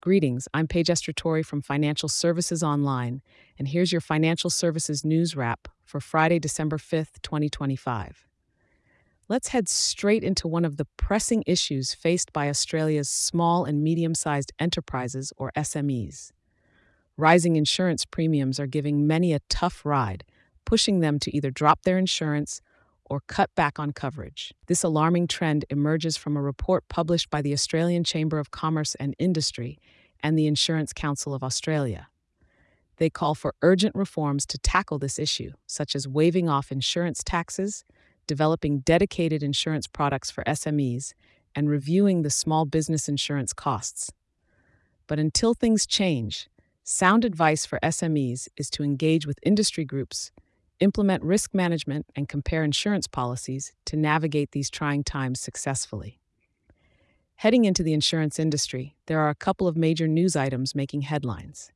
Greetings, I'm Paige Estratori from Financial Services Online, and here's your financial services news wrap for Friday, December 5th, 2025. Let's head straight into one of the pressing issues faced by Australia's small and medium sized enterprises, or SMEs. Rising insurance premiums are giving many a tough ride, pushing them to either drop their insurance or cut back on coverage. This alarming trend emerges from a report published by the Australian Chamber of Commerce and Industry and the Insurance Council of Australia. They call for urgent reforms to tackle this issue, such as waiving off insurance taxes, developing dedicated insurance products for SMEs, and reviewing the small business insurance costs. But until things change, sound advice for SMEs is to engage with industry groups, implement risk management, and compare insurance policies to navigate these trying times successfully. Heading into the insurance industry, there are a couple of major news items making headlines.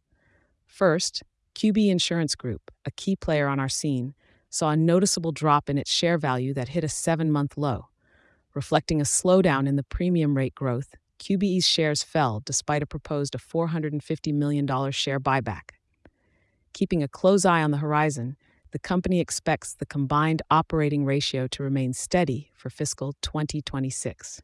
First, QBE Insurance Group, a key player on our scene, saw a noticeable drop in its share value that hit a 7-month low. Reflecting a slowdown in the premium rate growth, QBE's shares fell despite a proposed $450 million share buyback. Keeping a close eye on the horizon, the company expects the combined operating ratio to remain steady for fiscal 2026.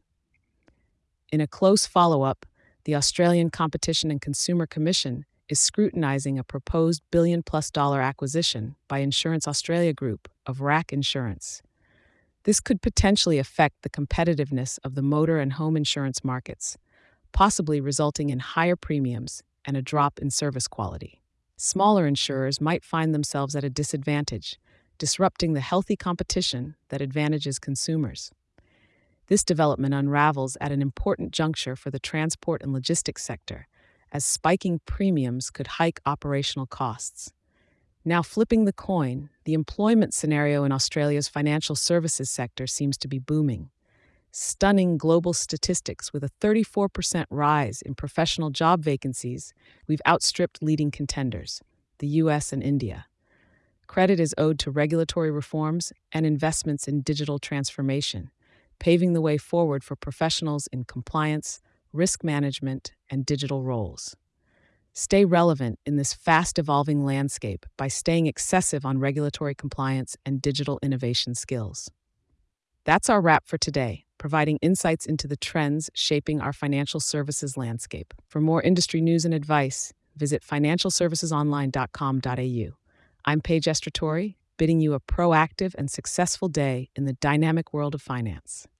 In a close follow-up, the Australian Competition and Consumer Commission is scrutinizing a proposed billion-plus-dollar acquisition by Insurance Australia Group of RAC Insurance. This could potentially affect the competitiveness of the motor and home insurance markets, possibly resulting in higher premiums and a drop in service quality. Smaller insurers might find themselves at a disadvantage, disrupting the healthy competition that advantages consumers. This development unravels at an important juncture for the transport and logistics sector, as spiking premiums could hike operational costs. Now, flipping the coin, the employment scenario in Australia's financial services sector seems to be booming. Stunning global statistics with a 34% rise in professional job vacancies, we've outstripped leading contenders, the US and India. Credit is owed to regulatory reforms and investments in digital transformation, paving the way forward for professionals in compliance, risk management, and digital roles. Stay relevant in this fast-evolving landscape by staying excessive on regulatory compliance and digital innovation skills. That's our wrap for today, providing insights into the trends shaping our financial services landscape. For more industry news and advice, visit financialservicesonline.com.au. I'm Paige Estratori, bidding you a proactive and successful day in the dynamic world of finance.